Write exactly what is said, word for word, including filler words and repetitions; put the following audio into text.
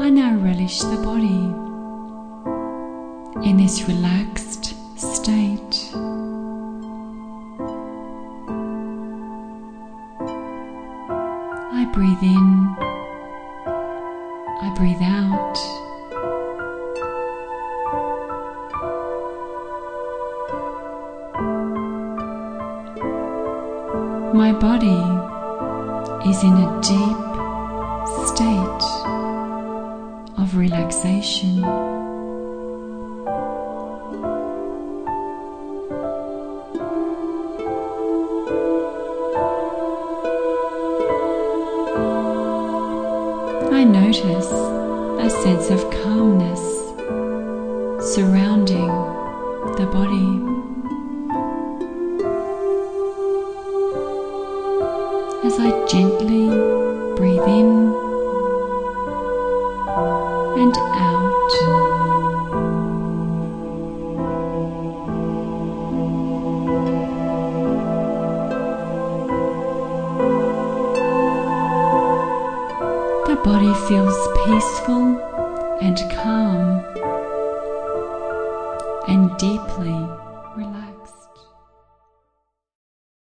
I now relish the body in this relaxed state. I breathe in, I breathe out. My body is in a deep state of relaxation. I notice a sense of calmness surrounding the body. As I gently breathe in and out, the body feels peaceful and calm and deeply